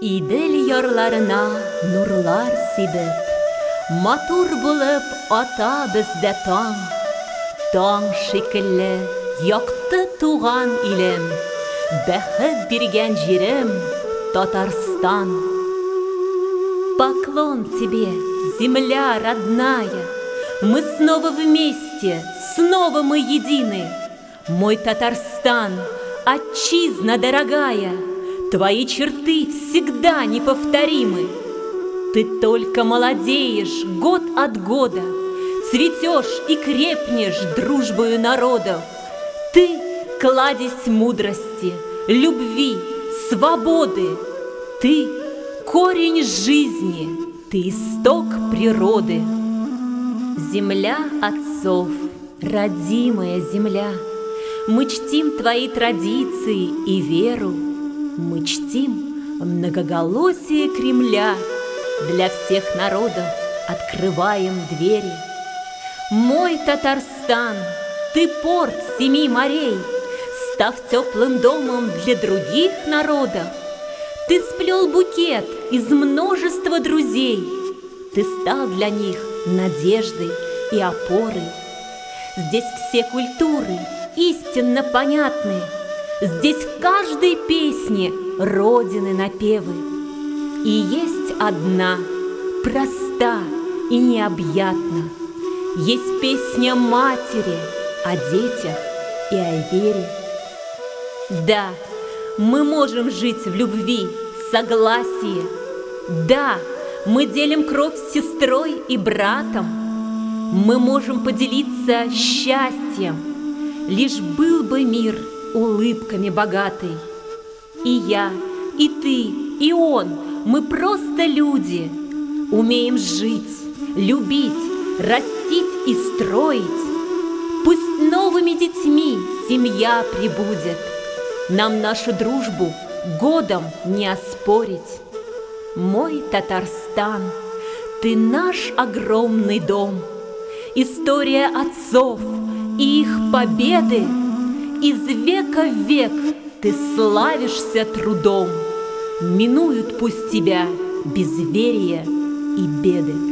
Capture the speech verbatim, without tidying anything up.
Идел ярларына нурлар сибеп, матур булып ата бездә таң. Таң шикелле якты туган илем, бәхет биргән җирем Татарстан. Поклон тебе, земля родная, мы снова вместе, снова мы едины. Мой Татарстан, отчизна дорогая, твои черты всегда неповторимы. Ты только молодеешь год от года, цветешь и крепнешь дружбою народов. Ты — кладезь мудрости, любви, свободы. Ты — корень жизни, ты — исток природы. Земля отцов, родимая земля, мы чтим твои традиции и веру. Мы чтим многоголосие Кремля, для всех народов открываем двери. Мой Татарстан, ты порт семи морей, став теплым домом для других народов. Ты сплел букет из множества друзей, ты стал для них надеждой и опорой. Здесь все культуры истинно понятны, здесь в каждой песне Родины напевы. И есть одна, проста и необъятна. Есть песня матери о детях и о вере. Да, мы можем жить в любви, согласии. Да, мы делим кровь с сестрой и братом. Мы можем поделиться счастьем. Лишь был бы мир улыбками богатый. И я, и ты, и он, мы просто люди. Умеем жить, любить, растить и строить. Пусть новыми детьми семья прибудет. Нам нашу дружбу годом не оспорить. Мой Татарстан, ты наш огромный дом. История отцов и их победы. Из века в век ты славишься трудом. Минуют пусть тебя безверие и беды.